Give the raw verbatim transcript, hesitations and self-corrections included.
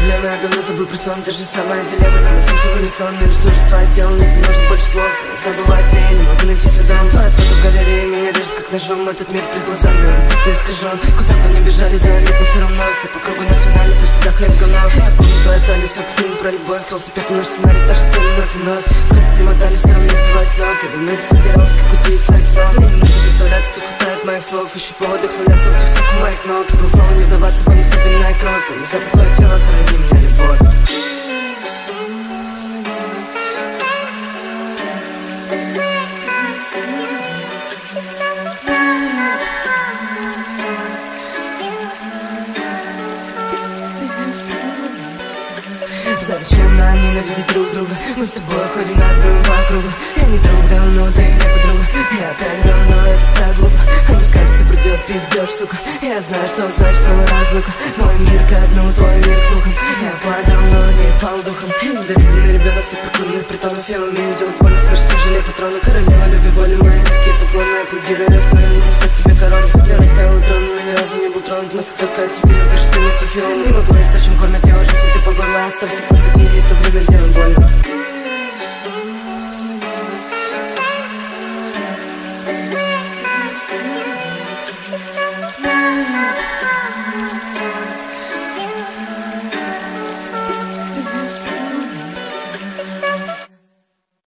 проблемы, я давно забыл про сон. Та же самая дилемма, нам и сам всего не сон. Мне что же твое тело, мне не нужно больше слов. Я забываю с ней, не могу найти свой дом. Твоя фото в галерее меня режет как ножом. Этот мир перед глазами, он будто искажен. Куда бы ни бежали за нами, но все равно все по кругу на финале, то всегда хрен говно. Я помню твою талию, все как фильм про любовь. Велосипед, наш сценарий, та же цель, вновь и вновь. Сколько примотали, все равно не сбивать с ног. Я давно потерялся, как уйти из твоих снов. Мне не нужно представляться, тут хватает моих слов. Ищу повод вдохновляться, утек суку моих ног. Хотел снова не сдаваться, помни себе на экран. Помни запах твое тело, храни меня, любовь. Зачем нам ненавидеть друг друга? Мы с тобой ходим над другом по кругу. Я не друг давно, ты не подруга. Я опять говно, это так глупо. Они скажут, все придет, пиздешь, сука. Я знаю, что значит снова разлука. Мой мир ко дну, твой мир к слухам. Я падал, но не пал духом. Недовидный ребенок всех прокуренных притонов. Я умею делать больно, слышать, не жалей патрона. Королева любви, боли, мои низкие поклоны. Аплодирую, я стою.